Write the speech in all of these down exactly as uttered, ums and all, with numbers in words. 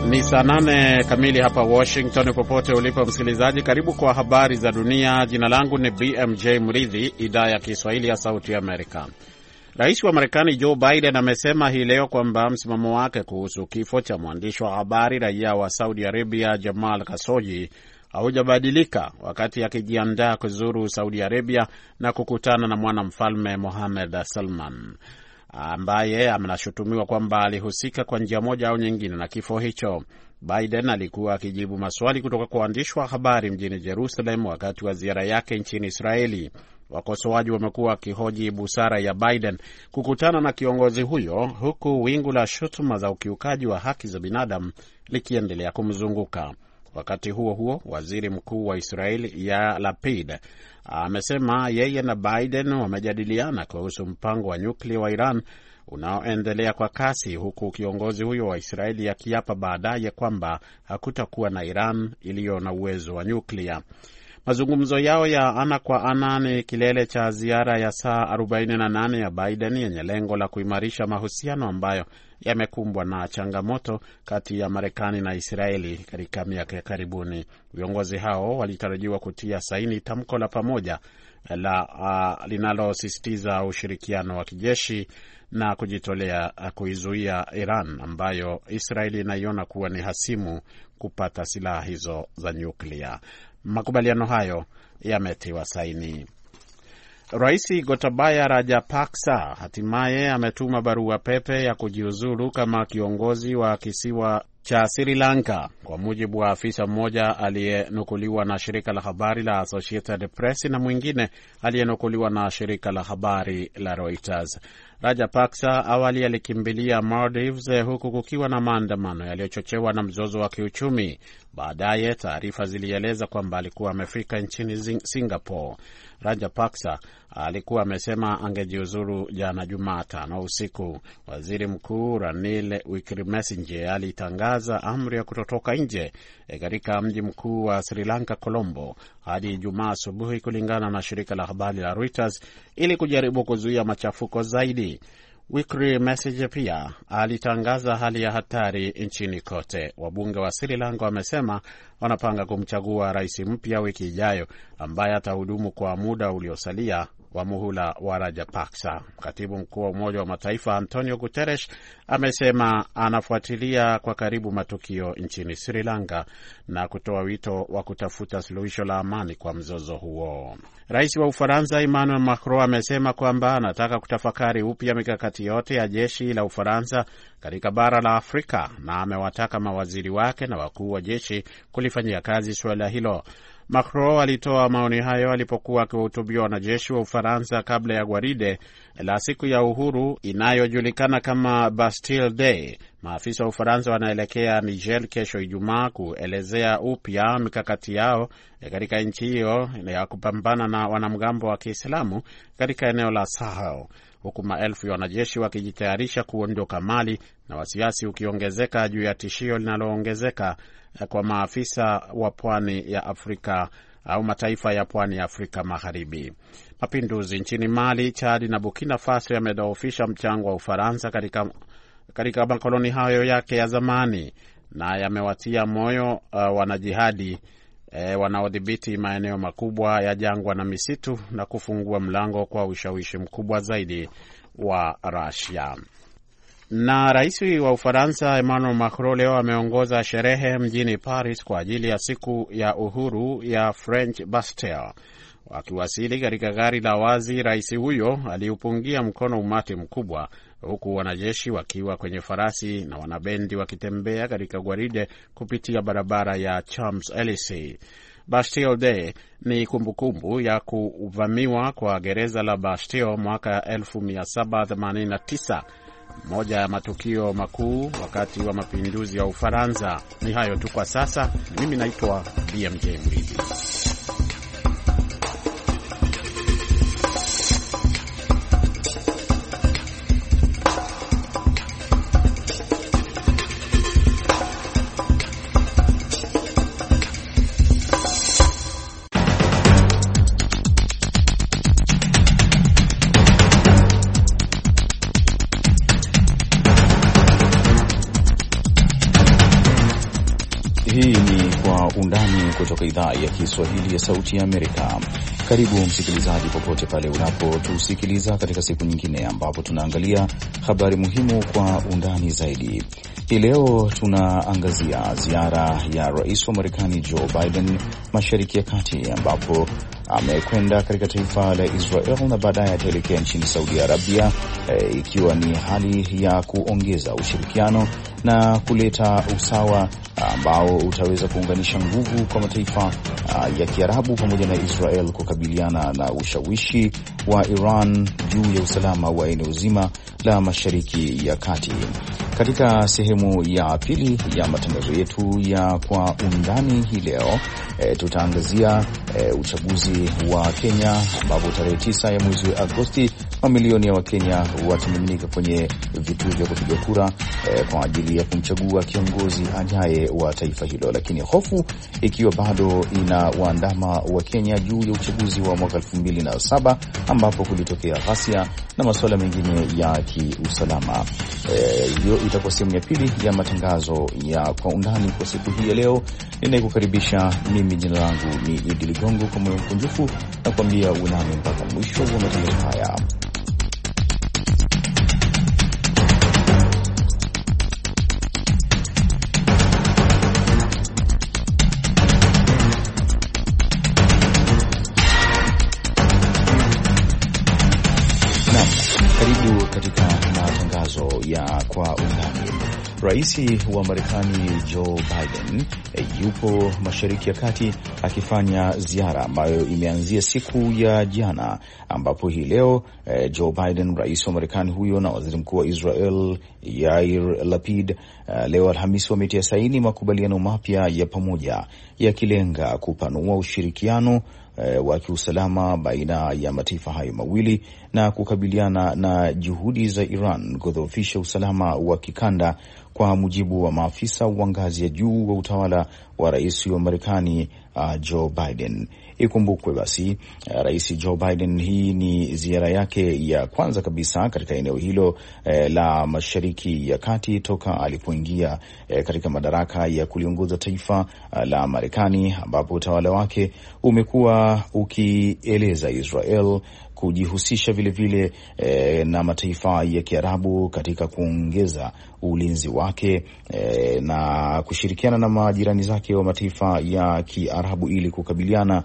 Ni saa nane kamili hapa Washington. Popote ulipo msikilizaji, karibu kwa habari za dunia. Jina langu ni B M J Mridhi, idhaa ya Kiswahili ya Sauti ya Amerika. Rais wa Marekani Joe Biden amesema hii leo kwamba msimamo wake kuhusu kifo cha mwandishi wa habari raia wa Saudi Arabia Jamal Khashoggi haujabadilika, wakati akijiandaa kuzuru Saudi Arabia na kukutana na mwanamfalme Mohammed Salman ambaye anashutumiwa kwamba alihusika kwa njia moja au nyingine na kifo hicho. Biden alikuwa akijibu maswali kutoka kwa waandishi wa habari mjini Jerusalem wakati wa ziara yake nchini Israeli. Wakosoaji wamekuwa wakihoji busara ya Biden kukutana na kiongozi huyo, huku wingu la shutuma za ukiukaji wa haki za binadamu likiendelea kumzunguka. Wakati huo huo, waziri mkuu wa Israeli Yair Lapid amesema yeye na Biden wamejadiliana kuhusu mpango wa nyuklia wa Iran unaoendelea kwa kasi, huku kiongozi huyo wa Israeli akiapa baadaye kwamba hakutakuwa na Iran iliyo na uwezo wa nyuklia. Mazungumzo yao ya ana kwa ana ni kilele cha ziara ya saa arobaini na nane ya Biden yenye lengo la kuimarisha mahusiano ambayo yamekumbwa na changamoto kati ya Marekani na Israeli katika miaka ya karibuni. Viongozi hao walitarajiwa kutia saini tamko la pamoja la uh, linalosisitiza ushirikiano wa kijeshi na kujitolea kuizuia Iran ambayo Israeli inaiona kuwa ni hasimu kupata silaha hizo za nyuklia. Makubaliano hayo yametiwa saini. Rais Gotabaya Rajapaksa hatimaye ametuma barua pepe ya kujiuzulu kama kiongozi wa kisiwa cha Sri Lanka, kwa mujibu wa afisa mmoja aliyenukuliwa na shirika la habari la Associated Press na mwingine aliyenukuliwa na shirika la habari la Reuters. Rajapaksa awali alikimbilia Maldives huku kukiwa na maandamano yaliyochochewa na mzozo wa kiuchumi. Baadaye taarifa zilieleza kwamba alikuwa amefika nchini Singapore. Rajapaksa alikuwa amesema angejiuzuru jana Jumatano usiku. Waziri Mkuu Ranil Wickremesinghe alitangaza amri ya kutotoka nje katika mji mkuu wa Sri Lanka, Colombo, hadi Ijumaa asubuhi, kulingana na shirika la habari la Reuters, ili kujaribu kuzuia machafuko zaidi. Wickremesinghe pia alitangaza hali ya hatari nchini kote. Wabunge wa Sri Lanka wamesema wanapanga kumchagua rais mpya wiki ijayo ambaye atahudumu kwa muda uliosalia wa muhula wa Rajapaksa. Katibu mkuu wa Umoja wa Mataifa Antonio Guterres amesema anafuatilia kwa karibu matukio nchini Sri Lanka na kutoa wito wa kutafuta suluhisho la amani kwa mzozo huo. Rais wa Ufaransa Emmanuel Macron amesema kwamba anataka kutafakari upya mikakati yote ya jeshi la Ufaransa katika bara la Afrika, na amewataka mawaziri wake na wakuu wa jeshi kulifanyia kazi suala hilo. Macron alitoa maoni hayo alipokuwa akiwahutubia wanajeshi wa Ufaransa kabla ya gwaride la siku ya uhuru inayojulikana kama Bastille Day. Maafisa wa Ufaransa wanaelekea Niger kesho Ijumaa kuelezea upya mikakati yao katika nchi hiyo ya kupambana na wanamgambo wa Kiislamu katika eneo la Sahel, huku maelfu ya wanajeshi wakijitayarisha kuondoka Mali na wasiwasi ukiongezeka juu ya tishio linaloongezeka kwa maafisa wa pwani ya Afrika au mataifa ya pwani ya Afrika Magharibi. Mapinduzi nchini Mali, Chad na Burkina Faso yamedhoofisha mchango wa Ufaransa katika katika makoloni hayo yake ya zamani na yamewatia moyo uh, wanajihadi eh, wanaodhibiti maeneo makubwa ya jangwa na misitu na kufungua mlango kwa ushawishi mkubwa zaidi wa Russia. Na rais wa Ufaransa Emmanuel Macron leo ameongoza sherehe mjini Paris kwa ajili ya siku ya uhuru ya French Bastille. Akiwasili katika gari la wazi, rais huyo aliupungia mkono umati mkubwa, huku wanajeshi wakiwa kwenye farasi na wanabendi wakitembea katika gwaride kupitia barabara ya Champs-Elysees. Bastille Day ni kumbukumbu ya kuvamiwa kwa gereza la Bastille mwaka elfu mia saba themanini na tisa, moja ya matukio makuu wakati wa mapinduzi ya Ufaransa. Ni hayo tu kwa sasa. Mimi naitwa B M J Mridhi. Hii ni Kwa Undani kutoka idhaa ya Kiswahili ya Sauti ya Amerika. Karibu msikilizaji, popote pale unapotusikiliza katika siku nyingine ambapo tunaangalia habari muhimu kwa undani zaidi. Hii leo tunaangazia ziara ya rais wa Marekani Joe Biden Mashariki ya Kati, ambapo amekwenda katika taifa la Israel na baadaye ataelekea nchini Saudi Arabia, e, ikiwa ni hali ya kuongeza ushirikiano na kuleta usawa ambao utaweza kuunganisha nguvu kwa mataifa uh, ya Kiarabu pamoja na Israel kukabiliana na ushawishi wa Iran juu ya usalama wa eneo zima la Mashariki ya Kati. Katika sehemu ya pili ya matangazo yetu ya Kwa Undani hii leo, e, tutaangazia e, uchaguzi wa Kenya, ambapo tarehe tisa ya mwezi wa Agosti mamilioni ya Wakenya watamiminika kwenye vituo vya kupiga kura e, kwa ajili ya kumchagua kiongozi ajaye wa taifa hilo, lakini hofu ikiwa bado ina waandama wa Kenya juu ya uchaguzi wa mwaka elfu mbili na saba ambapo kulitokea ghasia na masuala mengine ya kiusalama. Hiyo e, itakuwa sehemu ya pili ya matangazo ya Kwa Undani kwa siku hii ya leo. Ninayekukaribisha mimi, jina langu ni Idi Ligongo, kwa moyo mkunjufu na kuambia unami mpaka mwisho wa matangazo haya. Karibu katika matangazo ya Kwa Undani. Rais wa Marekani Joe Biden e, yupo Mashariki ya Kati akifanya ziara ambayo imeanzia siku ya jana, ambapo hii leo e, Joe Biden, rais wa Marekani huyo, na waziri mkuu wa Israel Yair Lapid e, leo Alhamisi wametia saini makubaliano mapya ya pamoja yakilenga kupanua ushirikiano E, wa kiusalama baina ya mataifa hayo mawili na kukabiliana na juhudi za Iran kudhoofisha usalama wa kikanda, kwa mujibu wa maafisa wa ngazi ya juu wa utawala wa rais wa Marekani uh, Joe Biden. Ikumbukwe basi, uh, rais Joe Biden, hii ni ziara yake ya kwanza kabisa katika eneo hilo uh, la Mashariki ya Kati toka alipoingia uh, katika madaraka ya kuliongoza taifa uh, la Marekani, ambapo utawala wake umekuwa ukieleza Israel kujihusisha vile vile e, na mataifa ya Kiarabu katika kuongeza ulinzi wake e, na kushirikiana na majirani zake wa mataifa ya Kiarabu ili kukabiliana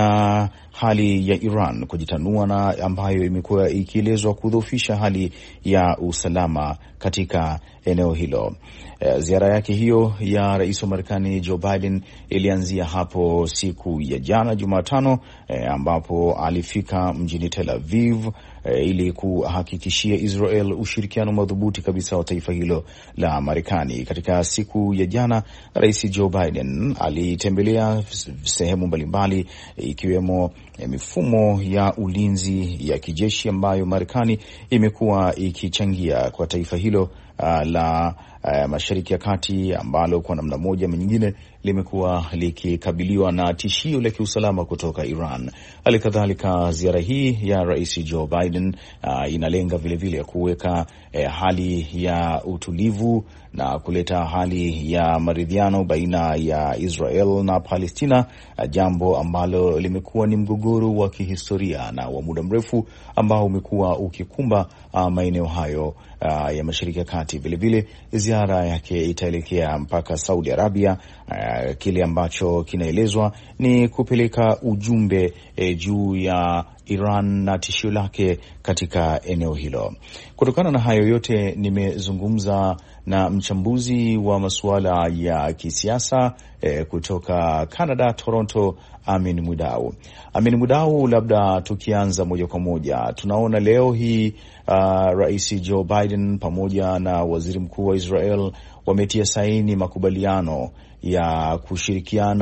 na hali ya Iran kujitanua na ambayo imekuwa ikielezwa kudhoofisha hali ya usalama katika eneo hilo. E, ziara yake hiyo ya rais wa Marekani Joe Biden ilianzia hapo siku ya jana Jumatano, e, ambapo alifika mjini Tel Aviv e, ili kuhakikishia Israel ushirikiano madhubuti kabisa wa taifa hilo la Marekani. Katika siku ya jana, rais Joe Biden alitembelea sehemu mbalimbali ikiwemo e, mifumo ya ulinzi ya kijeshi ambayo Marekani imekuwa ikichangia kwa taifa hilo Uh, la uh, Mashariki ya Kati, ambalo kwa namna moja ama nyingine limekuwa likikabiliwa na tishio la kiusalama kutoka Iran. Halikadhalika, ziara hii ya rais Joe Biden uh, inalenga vile vile kuweka uh, hali ya utulivu na kuleta hali ya maridhiano baina ya Israel na Palestina, uh, jambo ambalo limekuwa ni mgogoro wa kihistoria na wa muda mrefu ambao umekuwa ukikumba uh, maeneo hayo uh, ya Mashariki ya Kati. Vile vile ziara yake itaelekea mpaka Saudi Arabia, uh, kile ambacho kinaelezwa ni kupeleka ujumbe eh, juu ya Iran na tishio lake katika eneo hilo. Kutokana na hayo yote, nimezungumza na mchambuzi wa masuala ya kisiasa eh, kutoka Canada, Toronto, Amin Mwidau. Amin Mwidau, labda tukianza moja kwa moja, tunaona leo hii uh, rais Joe Biden pamoja na waziri mkuu wa Israel wametia saini makubaliano ya kushirikiana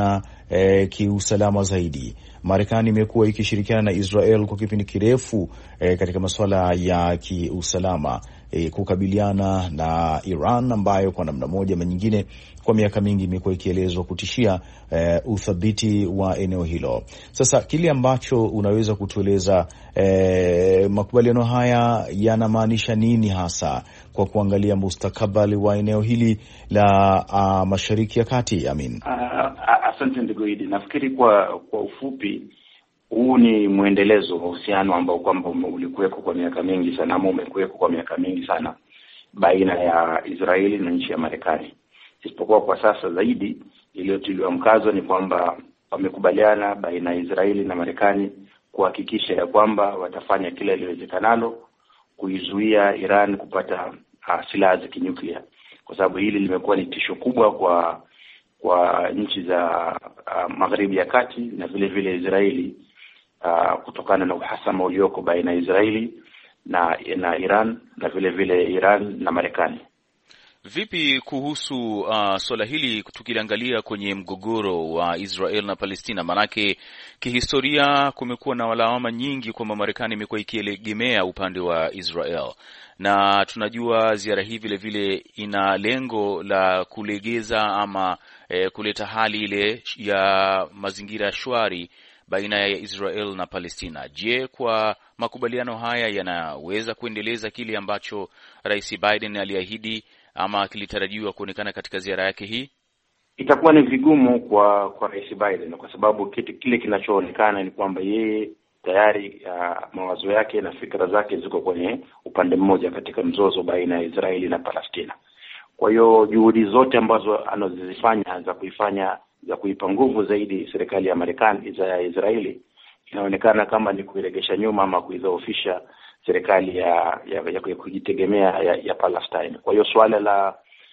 e, kiusalama zaidi. Marekani imekuwa ikishirikiana na Israel kwa kipindi kirefu e, katika masuala ya kiusalama e, kukabiliana na Iran ambayo kwa namna moja ama nyingine kwa miaka mingi imekuwa ikielezwa kutishia e, uthabiti wa eneo hilo. Sasa kile ambacho unaweza kutueleza, e, makubaliano haya yanamaanisha nini hasa kwa kuangalia mustakabali wa eneo hili la a, Mashariki ya Kati? Amin. Asante ndugu Idi. Nafikiri kwa kwa ufupi, huu ni muendelezo wa uhusiano ambao kwamba ulikuweko kwa miaka mingi sana, ama umekuweko kwa miaka mingi sana baina ya Israeli na nchi ya Marekani. Isipokuwa kwa sasa zaidi iliyotiliwa mkazo ni kwamba wamekubaliana baina ya Israeli na Marekani kuhakikisha ya kwamba watafanya kila iliwezekanalo kuizuia Iran kupata uh, silaha za kinyuklia, kwa sababu hili limekuwa ni tisho kubwa kwa kwa nchi za uh, Magharibi ya Kati na vile vile Israeli, uh, kutokana na uhasama ulioko baina ya Israeli na na Iran na vile vile Iran na Marekani. Vipi kuhusu uh, swala hili tukiliangalia kwenye mgogoro wa Israel na Palestina? Manake kihistoria kumekuwa na lawama nyingi kwamba Marekani imekuwa ikiegemea upande wa Israel, na tunajua ziara hii vile vile ina lengo la kulegeza ama eh, kuleta hali ile ya mazingira shwari baina ya Israel na Palestina. Je, kwa makubaliano haya yanaweza kuendeleza kile ambacho Rais Biden aliahidi ama kilitarajiwa kuonekana katika ziara yake hii? Itakuwa ni vigumu kwa kwa Rais Biden, kwa sababu kile kile kinachoonekana ni kwamba yeye tayari uh, mawazo yake na fikra zake ziko kwenye upande mmoja katika mzozo baina ya Israeli na Palestina. Kwa hiyo juhudi zote ambazo anazozifanya za kuifanya za kuipa nguvu zaidi serikali ya Marekani za Israeli inaonekana kama ni kuiregesha nyuma ama kuidhoofisha serikali ya ya, ya kujitegemea ya, ya Palestine. Kwa hiyo swala la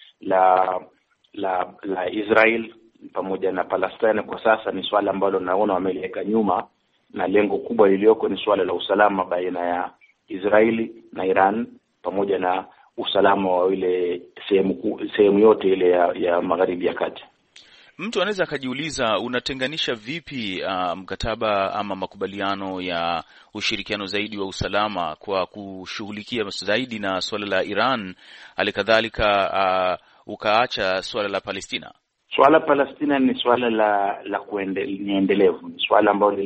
la la la Israel pamoja na Palestine kwa sasa ni swala ambalo naona wameliweka nyuma, na lengo kubwa lilioko ni swala la usalama baina ya Israeli na Iran pamoja na usalama wa ile sehemu sehemu yote ile ya, ya Magharibi ya Kati. Mtu anaweza akajiuliza, unatenganisha vipi uh, mkataba ama makubaliano ya ushirikiano zaidi wa usalama kwa kushughulikia zaidi na swala la Iran, halikadhalika uh, ukaacha swala la Palestina? Swala Palestina ni swala la la kuendelevu, ni swala ambalo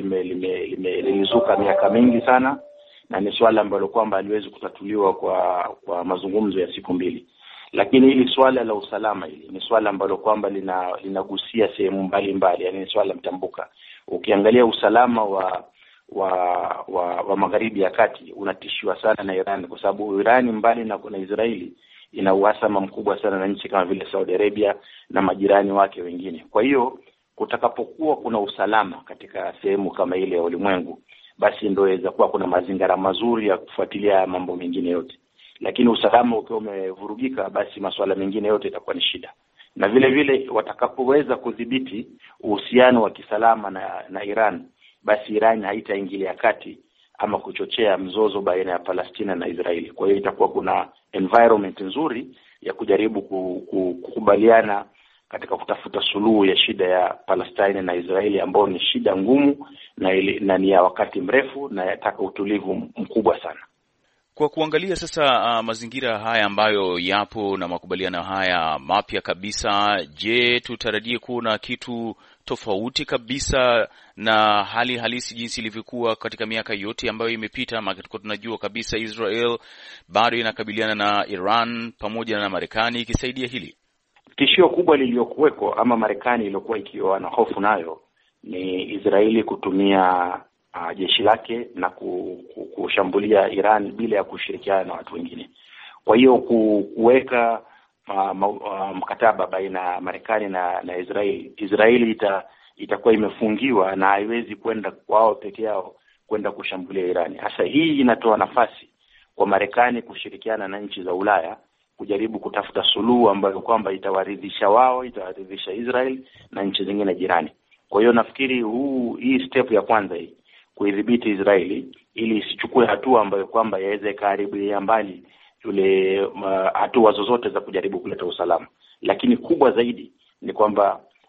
limezuka miaka mingi sana, na ni swala ambalo kwamba haliwezi kutatuliwa kwa kwa mazungumzo ya siku mbili. Lakini hili swala la usalama hili ni swala ambalo kwamba lina linagusia sehemu mbalimbali, yani ni swala mtambuka. Ukiangalia usalama wa wa wa, wa Magharibi ya Kati unatishiwa sana na Iran, kwa sababu Iran mbali na kuna Israeli ina uhasama mkubwa sana na nchi kama vile Saudi Arabia na majirani wake wengine. Kwa hiyo kutakapokuwa kuna usalama katika sehemu kama ile ya ulimwengu, basi ndio inaweza kuwa kuna mazingira mazuri ya kufuatilia mambo mengine yote. Lakini usalama ukiwa umevurugika, basi masuala mengine yote itakuwa ni shida. Na vile vile watakapoweza kudhibiti uhusiano wa kisalama na na Iran, basi Iran haitaingilia kati ama kuchochea mzozo baina ya Palestina na Israeli. Kwa hiyo itakuwa kuna environment nzuri ya kujaribu kukubaliana katika kutafuta suluhu ya shida ya Palestina na Israeli, ambayo ni shida ngumu na, ili, na ni ya wakati mrefu na yataka utulivu mkubwa sana. Kwa kuangalia sasa uh, mazingira haya ambayo yapo na makubaliano haya mapya kabisa, je, tutarajie kuona kitu tofauti kabisa na hali halisi jinsi ilivyokuwa katika miaka yote ambayo imepita? Ama tunajua kabisa Israel bado inakabiliana na Iran pamoja na Marekani ikisaidia hili. Tishio kubwa lililokuweko ama Marekani iliyokuwa ikiwa na hofu nayo ni Israeli kutumia Uh, jeshi lake na kushambulia Iran bila ya kushirikiana na watu wengine. Kwa hiyo kuweka uh, uh, mkataba baina ya Marekani na na Israeli, Israeli ita, itakuwa imefungiwa na haiwezi kwenda kwao peke yao kwenda kushambulia Iran. Hasa hii inatoa nafasi kwa Marekani kushirikiana na nchi za Ulaya kujaribu kutafuta suluhu ambayo kwamba itawaridhisha wao, itawaridhisha Israel na nchi zingine jirani. Kwa hiyo nafikiri huu hii step ya kwanza hii kuidhibiti Israeli ili isichukue hatua ambayo kwamba yaweze karibu ya mbali yule uh, hatua zozote za kujaribu kuleta usalama. Lakini kubwa zaidi ni kwamba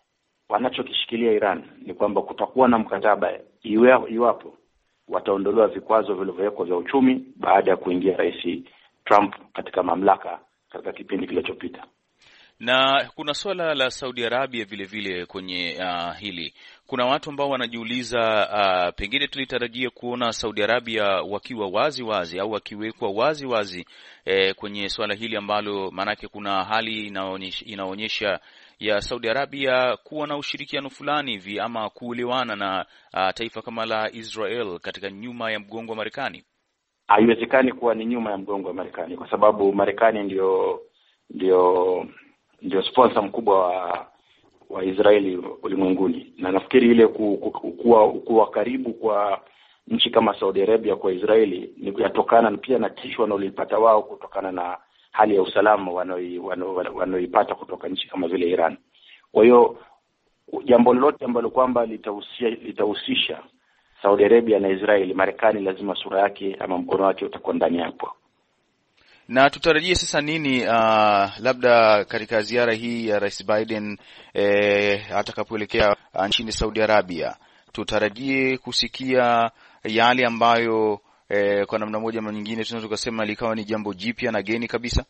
wanachokishikilia Iran ni kwamba kutakuwa na mkataba iwe iwapo wataondolewa vikwazo vilivyowekwa vya uchumi baada ya kuingia Rais Trump katika mamlaka katika kipindi kilichopita. Na kuna swala la Saudi Arabia vile vile kwenye uh, hili. Kuna watu ambao wanajiuliza uh, pengine tulitarajia kuona Saudi Arabia wakiwa wazi wazi au wakiwekwa wazi wazi eh, kwenye swala hili ambalo maanake kuna hali inaonyesha, inaonyesha ya Saudi Arabia kuwa na ushirikiano fulani hivi ama kuelewana na uh, taifa kama la Israel katika nyuma ya mgongo wa Marekani. Haiwezekani kuwa ni nyuma ya mgongo wa Marekani kwa sababu Marekani ndio ndio ndio sponsor mkubwa wa wa Israeli ulimwenguni, na nafikiri ile ku, ku, kuwa, kuwa karibu kwa nchi kama Saudi Arabia kwa Israeli ni kutokana pia na tisho wanalopata wao kutokana na hali ya usalama wanaoipata kutoka nchi kama vile Iran. Kwa hiyo jambo lolote ambalo kwamba litahusisha litahusisha Saudi Arabia na Israeli, Marekani lazima sura yake ama mkono wake utakuwa ndani hapo. Na tutarajie sasa nini uh, labda katika ziara hii ya Rais Biden eh, atakapoelekea uh, nchini Saudi Arabia, tutarajie kusikia yale ambayo eh, kwa namna moja ama nyingine tunaweza kusema likawa ni jambo jipya na geni kabisa.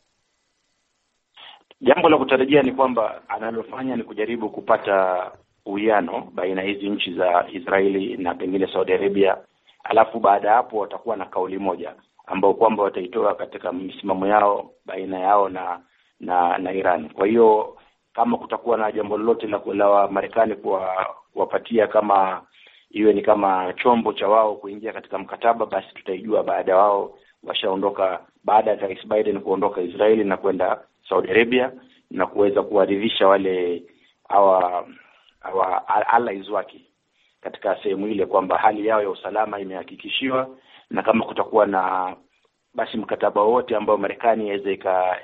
Jambo la kutarajia ni kwamba analofanya ni kujaribu kupata uwiano baina hizi nchi za Israeli na pengine Saudi Arabia, alafu baada hapo watakuwa na kauli moja ambao kwamba wataitoa katika misimamo yao baina yao na na, na Iran. Kwa hiyo kama kutakuwa na jambo lolote la kulawa Marekani kwa kuwapatia kama iwe ni kama chombo cha wao kuingia katika mkataba, basi tutaijua baada wao washaondoka, baada ya Rais Biden kuondoka Israeli na kwenda Saudi Arabia na kuweza kuwaridhisha wale hawa hawa allies wake katika sehemu ile kwamba hali yao ya usalama imehakikishiwa, na kama kutakuwa na basi mkataba wote ambao Marekani iweze ika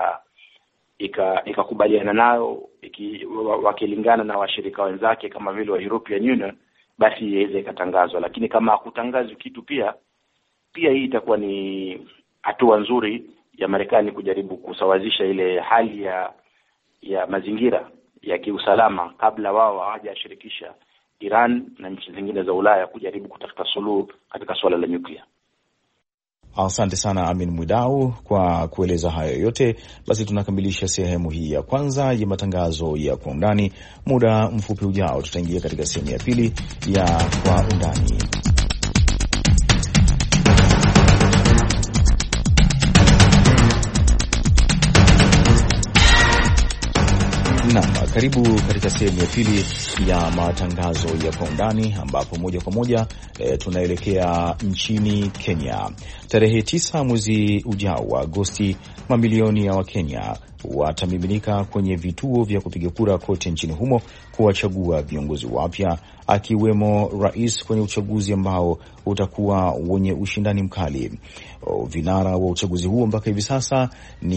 ika ikakubaliana nayo iki, wakilingana na washirika wenzake kama vile wa European Union, basi iweze ikatangazwa. Lakini kama hakutangazwa kitu pia pia hii itakuwa ni hatua nzuri ya Marekani kujaribu kusawazisha ile hali ya ya mazingira ya kiusalama kabla wao hawajashirikisha Iran na nchi zingine za Ulaya kujaribu kutafuta suluhu katika suala la nyuklia. Asante sana Amin Mwidau kwa kueleza hayo yote. Basi tunakamilisha sehemu hii ya kwanza ya matangazo ya Kwa Undani. Muda mfupi ujao tutaingia katika sehemu ya pili ya Kwa Undani. Naam, karibu katika sehemu ya pili ya matangazo ya Kwa Undani, ambapo moja kwa moja e, tunaelekea nchini Kenya. Tarehe tisa mwezi ujao wa Agosti, mamilioni ya Wakenya watamiminika kwenye vituo vya kupiga kura kote nchini humo kuwachagua viongozi wapya, akiwemo rais kwenye uchaguzi ambao utakuwa wenye ushindani mkali. O, vinara wa uchaguzi huo mpaka hivi sasa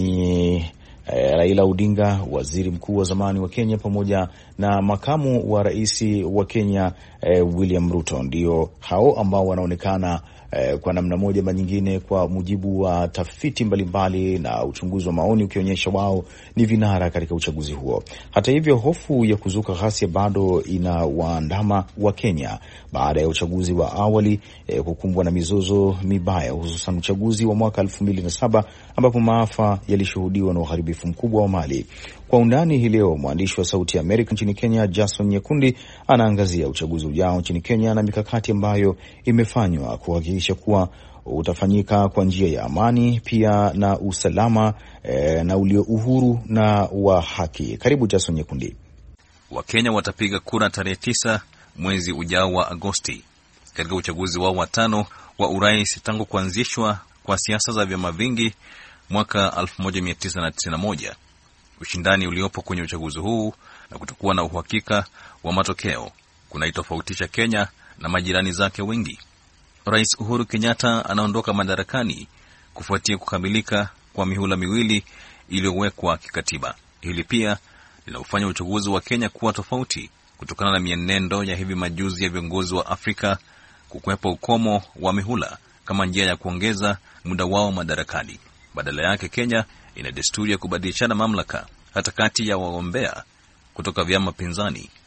ni Eh, Raila Odinga, waziri mkuu wa zamani wa Kenya, pamoja na makamu wa rais wa Kenya eh, William Ruto. Ndio hao ambao wanaonekana eh, kwa namna moja ama nyingine, kwa mujibu wa tafiti mbalimbali na uchunguzi wa maoni ukionyesha wao ni vinara katika uchaguzi huo. Hata hivyo, hofu ya kuzuka ghasia bado inawaandama wa Kenya baada ya uchaguzi wa awali eh, kukumbwa na mizozo mibaya, hususan uchaguzi wa mwaka elfu mbili na saba ambapo maafa yalishuhudiwa na uharibifu mkubwa wa mali. Kwa undani hii leo, mwandishi wa Sauti ya Amerika nchini Kenya Jason Nyekundi anaangazia uchaguzi ujao nchini Kenya na mikakati ambayo imefanywa kuhakikisha kuwa utafanyika kwa njia ya amani, pia na usalama e, na ulio uhuru na wa haki. Karibu Jason Nyekundi. Wakenya watapiga kura tarehe tisa mwezi ujao wa Agosti katika uchaguzi wao wa tano wa urais tangu kuanzishwa kwa siasa za vyama vingi mwaka elfu moja mia tisa tisini na moja. Ushindani uliopo kwenye uchaguzi huu na kutokuwa na uhakika wa matokeo kunaitofautisha Kenya na majirani zake wengi. Rais Uhuru Kenyatta anaondoka madarakani kufuatia kukamilika kwa mihula miwili iliyowekwa kikatiba. Hili pia linaufanya uchaguzi wa Kenya kuwa tofauti kutokana na mienendo ya hivi majuzi ya viongozi wa Afrika kukwepa ukomo wa mihula kama njia ya kuongeza muda wao madarakani. Badala yake, Kenya ina desturi ya kubadilishana mamlaka hata kati ya wagombea kutoka vyama pinzani.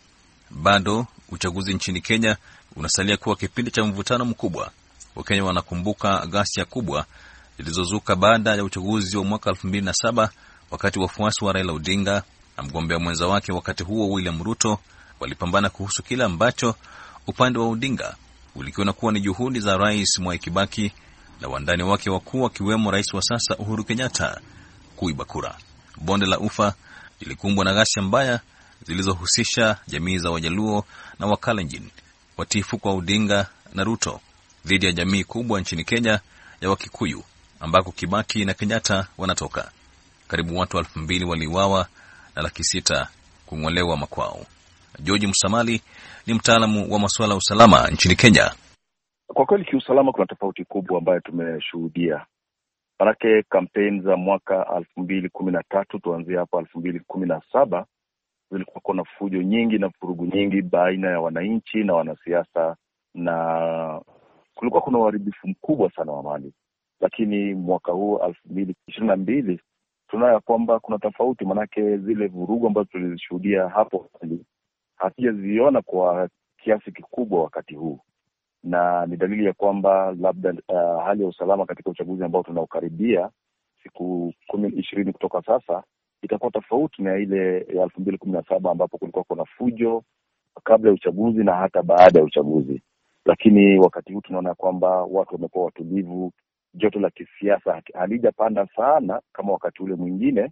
Bado uchaguzi nchini Kenya unasalia kuwa kipindi cha mvutano mkubwa. Wakenya wanakumbuka ghasia kubwa zilizozuka baada ya uchaguzi wa mwaka elfu mbili na saba wakati wafuasi wa Raila Odinga na mgombea mwenza wake wakati huo William Ruto walipambana kuhusu kile ambacho upande wa Odinga ulikiona kuwa ni juhudi za Rais Mwai Kibaki na wandani wake wakuu wakiwemo rais wa sasa Uhuru Kenyatta kuiba kura. Bonde la Ufa lilikumbwa na ghasia mbaya zilizohusisha jamii za Wajaluo na Wakalenjin watifu kwa Odinga na Ruto dhidi ya jamii kubwa nchini Kenya ya Wakikuyu ambako Kibaki na Kenyatta wanatoka. Karibu watu elfu mbili waliuawa na laki sita kung'olewa makwao. George Musamali ni mtaalamu wa masuala ya usalama nchini Kenya. Kwa kweli kiusalama kuna tofauti kubwa ambayo tumeshuhudia. Manake kampeni za mwaka elfu mbili kumi na tatu tuanzia hapo elfu mbili kumi na saba zilikuwa kuna fujo nyingi na furugu nyingi baina ya wananchi na wanasiasa, na kulikuwa kuna uharibifu mkubwa sana wa mali. Lakini mwaka huu elfu mbili ishirini na mbili tunaona kwamba kuna tofauti, manake zile vurugu ambazo tulizishuhudia hapo hatujaziona kwa kiasi kikubwa wakati huu, na ni dalili ya kwamba labda uh, hali ya usalama katika uchaguzi ambao tunaokaribia siku kumi ishirini kutoka sasa itakuwa tofauti na ile ya elfu mbili kumi na saba ambapo kulikuwa kuna fujo kabla ya uchaguzi na hata baada ya uchaguzi. Lakini wakati huu tunaona kwamba watu wamekuwa watulivu, joto la kisiasa halijapanda sana kama wakati ule mwingine,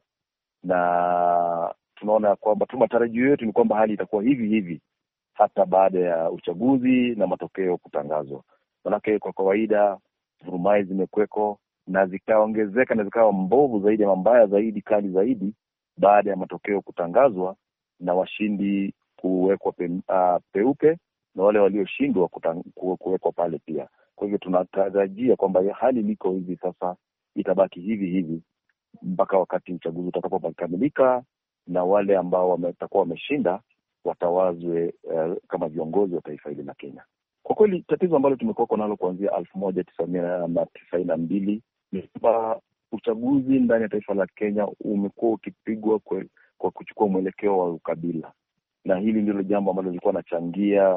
na tunaona kwamba tu matarajio yetu ni kwamba hali itakuwa hivi hivi hata baada ya uchaguzi na matokeo kutangazwa. Manake kwa kawaida vurumai zimekweko na zikaongezeka na zikawa mbovu zaidi, mbaya zaidi, kali zaidi baada ya matokeo kutangazwa na washindi kuwekwa pe, uh, peupe na wale walioshindwa kuwekwa pale pia. Kwa hivyo tunatarajia kwamba hali liko hivi sasa itabaki hivi hivi mpaka wakati uchaguzi utakapokamilika na wale ambao wametakuwa wameshinda watawazwe uh, kama viongozi wa taifa hili la Kenya. Kwa kweli tatizo ambalo tumekuwa nalo kuanzia elfu moja tisa mia tisaini na mbili ni kwamba uchaguzi ndani ya taifa la Kenya umekuwa ukipigwa kwa, kwa kuchukua mwelekeo wa ukabila, na hili ndilo jambo ambalo lilikuwa linachangia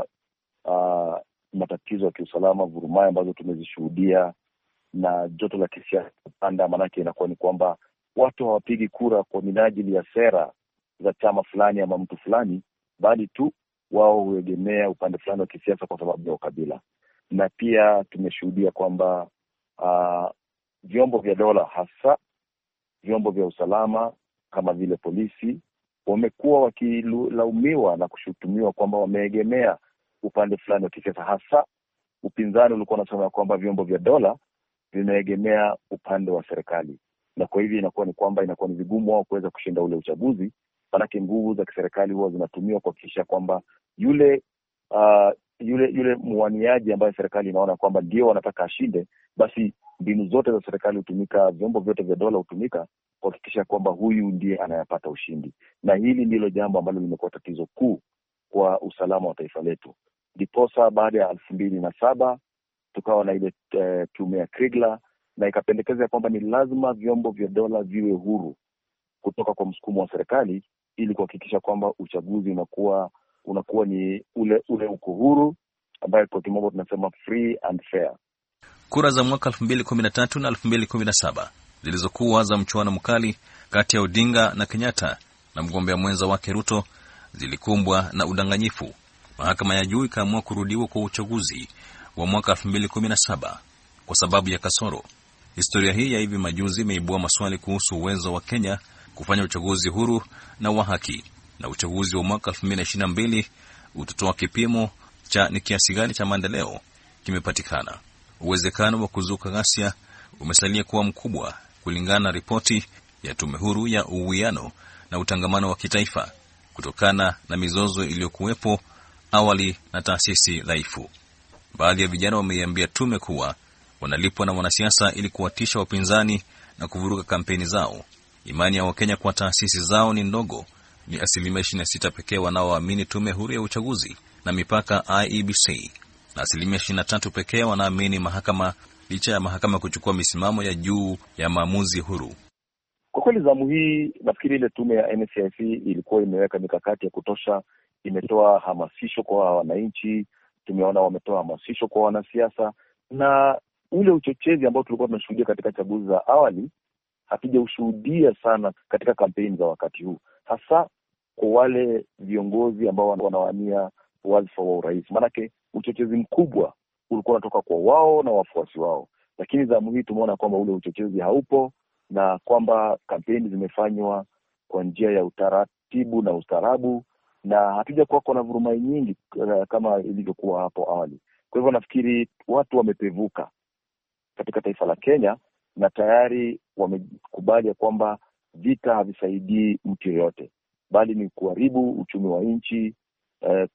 uh, matatizo ya kiusalama, vurumai ambazo tumezishuhudia na joto la kisiasa kupanda. Manake inakuwa ni kwamba watu hawapigi kura kwa minajili ya sera za chama fulani ama mtu fulani, bali tu wao huegemea upande fulani wa kisiasa kwa sababu ya ukabila. Na pia tumeshuhudia kwamba uh, vyombo vya dola, hasa vyombo vya usalama kama vile polisi, wamekuwa wakilaumiwa na kushutumiwa kwamba wameegemea upande fulani wa kisiasa. Hasa upinzani ulikuwa unasema kwamba vyombo vya dola vimeegemea upande wa serikali, na kwa hivyo inakuwa ni kwamba inakuwa ni vigumu wao kuweza kushinda ule uchaguzi. Manake nguvu za kiserikali huwa zinatumiwa kuhakikisha kwamba yule uh, yule yule muaniaji ambaye serikali inaona kwamba ndio wanataka ashinde, basi mbinu zote za serikali hutumika, vyombo vyote vya dola hutumika kuhakikisha kwamba huyu ndiye anayapata ushindi. Na hili ndilo jambo ambalo limekuwa tatizo kuu kwa usalama wa taifa letu. Ndiposa baada ya elfu mbili na saba tukawa na ile uh, tume ya Kriegler, na ikapendekeza kwamba ni lazima vyombo vya dola viwe huru kutoka kwa msukumo wa serikali ili kuhakikisha kwamba uchaguzi unakuwa unakuwa ni ule ule uko huru, ambaye kwa kimombo tunasema free and fair. Kura za mwaka elfu mbili kumi na tatu na elfu mbili kumi na saba zilizokuwa za mchuano mkali kati ya Odinga na Kenyatta na mgombea mwenza wake Ruto zilikumbwa na udanganyifu. Mahakama ya juu ikaamua kurudiwa kwa uchaguzi wa mwaka elfu mbili kumi na saba kwa sababu ya kasoro. Historia hii ya hivi majuzi imeibua maswali kuhusu uwezo wa Kenya kufanya uchaguzi huru na wa haki, na uchaguzi wa mwaka elfu mbili ishirini na mbili utatoa kipimo cha ni kiasi gani cha maendeleo kimepatikana. Uwezekano wa kuzuka ghasia umesalia kuwa mkubwa kulingana na ripoti ya tume huru ya uwiano na utangamano wa kitaifa, kutokana na mizozo iliyokuwepo awali na taasisi dhaifu. Baadhi ya vijana wameiambia tume kuwa wanalipwa na wanasiasa ili kuwatisha wapinzani na kuvuruga kampeni zao. Imani ya Wakenya kwa taasisi zao ni ndogo, ni asilimia ishirini na sita pekee wanaoamini tume huru ya uchaguzi na mipaka I E B C, na asilimia ishirini na tatu pekee wanaamini mahakama, licha ya mahakama kuchukua misimamo ya juu ya maamuzi huru. Kwa kweli zamu hii nafikiri ile tume ya N C I C ilikuwa imeweka mikakati ya kutosha imetoa hamasisho kwa wananchi, tumeona wametoa hamasisho kwa wanasiasa, na ule uchochezi ambao tulikuwa tunashuhudia katika chaguzi za awali hatujaushuhudia sana katika kampeni za wakati huu, hasa kwa wale viongozi ambao wanawania wadhifa wa urais. Maanake uchochezi mkubwa ulikuwa unatoka kwa wao na wafuasi wao, lakini zamu hii tumeona kwamba ule uchochezi haupo, na kwamba kampeni zimefanywa kwa njia ya utaratibu na ustaarabu, na hatuja kuwa na vurumai nyingi uh, kama ilivyokuwa hapo awali. Kwa hivyo nafikiri watu wamepevuka katika taifa la Kenya, na tayari wamekubali kwamba vita havisaidii mtu yeyote, bali ni kuharibu uchumi wa nchi, uh,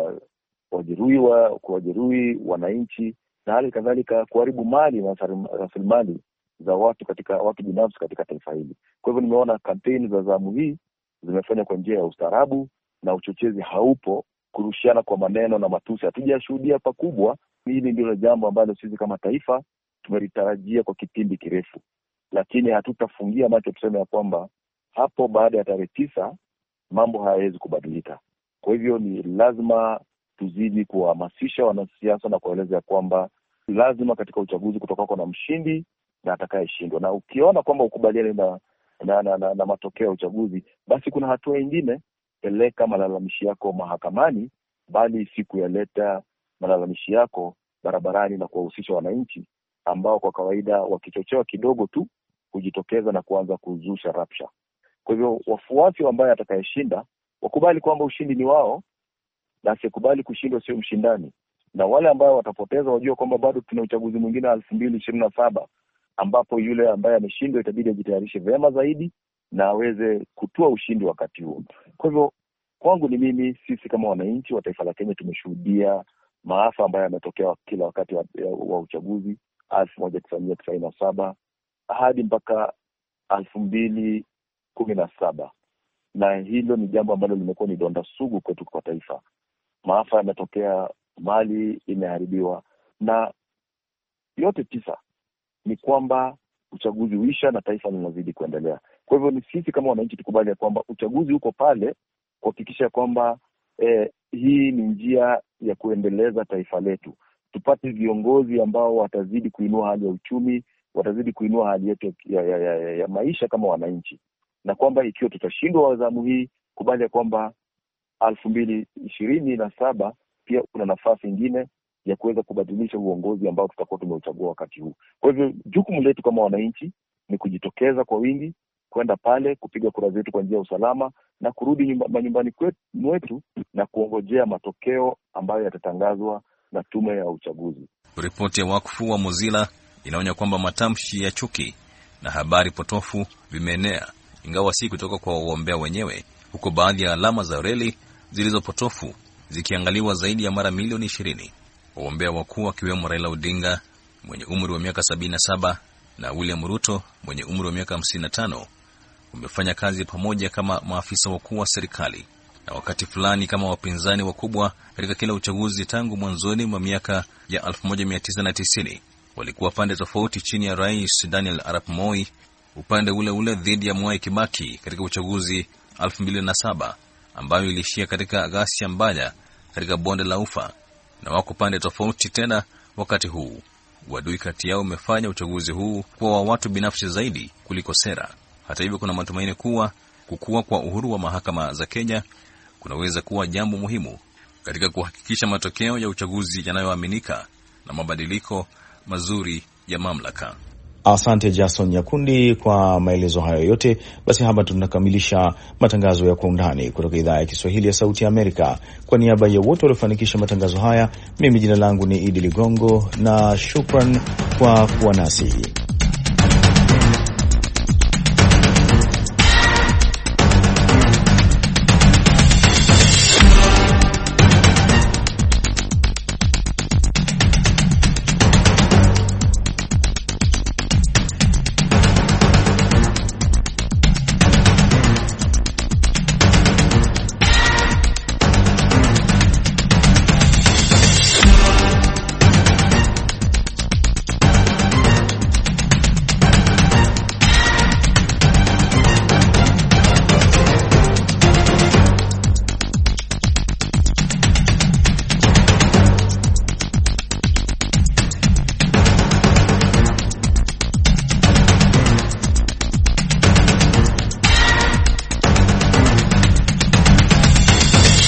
kuwajeruhi wa, kuwajeruhi wananchi, na hali kadhalika kuharibu mali na rasilimali za watu katika watu binafsi katika taifa hili. Kwa hivyo nimeona kampeni za zamu hii zimefanywa kwa njia ya ustaarabu, na uchochezi haupo, kurushiana kwa maneno na matusi hatujashuhudia pakubwa. Hili ndilo jambo ambalo sisi kama taifa tumelitarajia kwa kipindi kirefu, lakini hatutafungia macho tuseme ya kwamba hapo baada ya tarehe tisa mambo hayawezi kubadilika. Kwa hivyo ni lazima tuzidi kuhamasisha wanasiasa na kueleza ya kwamba lazima katika uchaguzi kutoka na mshindi na atakayeshindwa, na ukiona kwamba ukubaliane na na, na, na na matokeo ya uchaguzi, basi kuna hatua nyingine, peleka malalamishi yako mahakamani, bali si kuyaleta malalamishi yako barabarani na kuwahusisha wananchi ambao kwa kawaida wakichochewa kidogo tu kujitokeza na kuanza kuzusha rapsha. Kwa hivyo wafuasi ambao atakayeshinda wakubali kwamba ushindi ni wao, na asikubali kushindwa sio mshindani, na wale ambao watapoteza wajua kwamba bado tuna uchaguzi mwingine elfu mbili ishirini na saba ambapo yule ambaye ameshindwa itabidi ajitayarishe vyema zaidi na aweze kutoa ushindi wakati huo. Kwa hivyo kwangu ni mimi, sisi kama wananchi wa taifa la Kenya tumeshuhudia maafa ambayo yametokea kila wakati wa, wa uchaguzi elfu moja mia tisa tisini na saba hadi mpaka elfu mbili kumi na saba, na hilo ni jambo ambalo limekuwa ni donda sugu kwetu kwa taifa. Maafa yametokea, mali imeharibiwa, na yote tisa ni kwamba uchaguzi uisha na taifa linazidi kuendelea. Kwa hivyo ni sisi kama wananchi tukubali kwamba uchaguzi uko pale kuhakikisha kwamba eh, hii ni njia ya kuendeleza taifa letu. Tupate viongozi ambao watazidi kuinua hali ya uchumi, watazidi kuinua hali yetu ya, ya, ya, ya, ya maisha kama wananchi, na kwamba ikiwa tutashindwa wazamu hii, kubali kwamba elfu mbili ishirini na saba pia kuna nafasi nyingine ya kuweza kubadilisha uongozi ambao tutakuwa tumeuchagua wakati huu. Kwa hivyo jukumu letu kama wananchi ni kujitokeza kwa wingi, kwenda pale kupiga kura zetu kwa njia ya usalama, na kurudi nyumba, nyumbani kwetu na kuongojea matokeo ambayo yatatangazwa na tume ya uchaguzi. Ripoti ya wakfu wa Mozilla inaonya kwamba matamshi ya chuki na habari potofu vimeenea, ingawa si kutoka kwa wagombea wenyewe, huko baadhi ya alama za reli zilizopotofu zikiangaliwa zaidi ya mara milioni ishirini. Wagombea wakuu wakiwemo Raila Odinga mwenye umri wa miaka sabini na saba na William Ruto mwenye umri wa miaka hamsini na tano wamefanya kazi pamoja kama maafisa wakuu wa serikali, na wakati fulani kama wapinzani wakubwa katika kila uchaguzi tangu mwanzoni mwa miaka ya elfu moja mia tisa tisini. Walikuwa pande tofauti chini ya Rais Daniel Arap Moi, upande ule ule dhidi ya Mwai Kibaki katika uchaguzi elfu mbili na saba ambayo ilishia katika ghasia mbaya katika bonde la Ufa, na wako pande tofauti tena wakati huu. Uadui kati yao umefanya uchaguzi huu kuwa wa watu binafsi zaidi kuliko sera. Hata hivyo, kuna matumaini kuwa kukua kwa uhuru wa mahakama za Kenya kunaweza kuwa jambo muhimu katika kuhakikisha matokeo ya uchaguzi yanayoaminika na mabadiliko mazuri ya mamlaka. Asante Jason Nyakundi kwa maelezo hayo yote. Basi hapa tunakamilisha matangazo ya Kwa Undani kutoka idhaa ya Kiswahili ya Sauti ya Amerika. Kwa niaba ya wote waliofanikisha matangazo haya, mimi jina langu ni Idi Ligongo, na shukran kwa kuwa nasi.